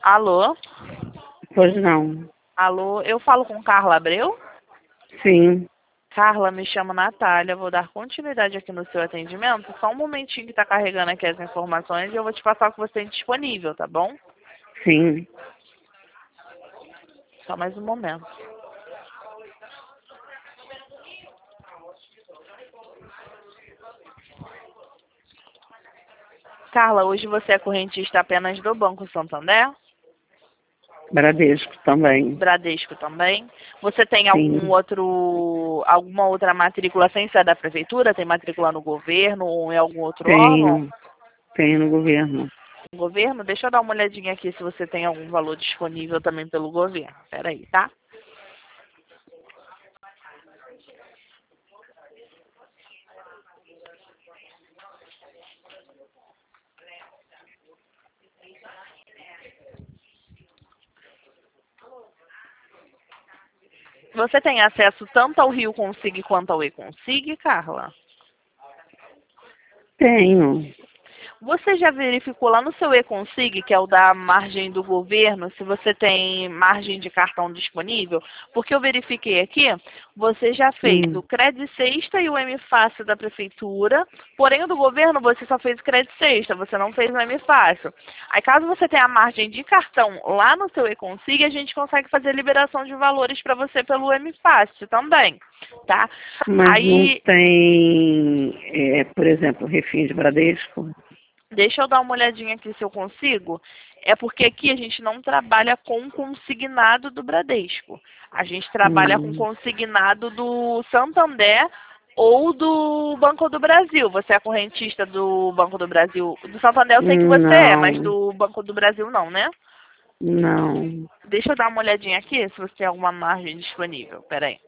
Alô? Pois não. Alô, eu falo com Carla Abreu? Sim. Carla, me chamo Natália, vou dar continuidade aqui no seu atendimento. Só um momentinho que está carregando aqui as informações e eu vou te passar o que você tem disponível, tá bom? Sim. Só mais um momento. Carla, hoje você é correntista apenas do Banco Santander? Bradesco também. Bradesco também? Você tem Sim. alguma outra matrícula sem ser da prefeitura? Tem matrícula no governo ou em algum outro órgão? Tenho. Tenho no governo. No governo? Deixa eu dar uma olhadinha aqui se você tem algum valor disponível também pelo governo. Espera aí, tá? Você tem acesso tanto ao Rio Consig quanto ao E-Consig, Carla? Tenho. Você já verificou lá no seu E-Consig, que é o da margem do governo, se você tem margem de cartão disponível? Porque eu verifiquei aqui, você já fez o Credit Sexta e o M-Fácil da prefeitura, porém o do governo você só fez o Credit Sexta, você não fez o M-Fácil. Aí caso você tenha a margem de cartão lá no seu E-Consig, a gente consegue fazer liberação de valores para você pelo M-Fácil também, tá? Mas não Aí, tem, por exemplo, refins Bradesco? deixa eu dar uma olhadinha aqui se eu consigo. É porque aqui a gente não trabalha com consignado do Bradesco. A gente trabalha com Hum, consignado do Santander ou do Banco do Brasil. Você é correntista do Banco do Brasil? Do Santander eu sei que você é, mas não. do Banco do Brasil não, né? Não. Deixa eu dar uma olhadinha aqui se você tem alguma margem disponível. Pera aí.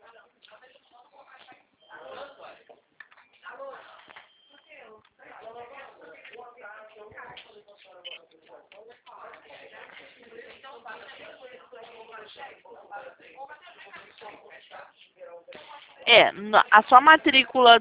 A sua matrícula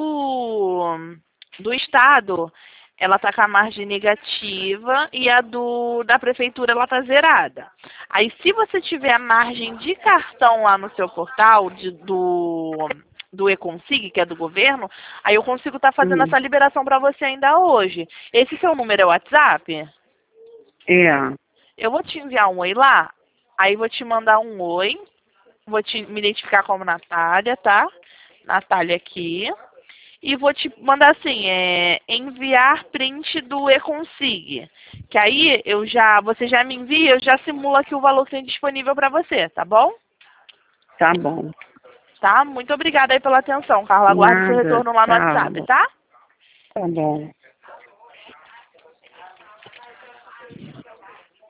do estado, ela tá com a margem negativa e a da prefeitura ela tá zerada. Aí se você tiver a margem de cartão lá no seu portal do E-Consig, que é do governo, aí eu consigo estar fazendo Hum, essa liberação para você ainda hoje. Esse seu número é o WhatsApp? é. Eu vou te enviar um oi lá, aí vou te mandar um oi. Vou me identificar como Natália, tá? Natália aqui. E vou te mandar assim, enviar print do E-Consig. Que aí você já me envia, eu já simulo aqui o valor que tem disponível para você, tá bom? Tá bom. Tá? Muito obrigada aí pela atenção, Carla. Aguardo seu Nada. retorno lá no WhatsApp, Tchau. tá? Tá bom.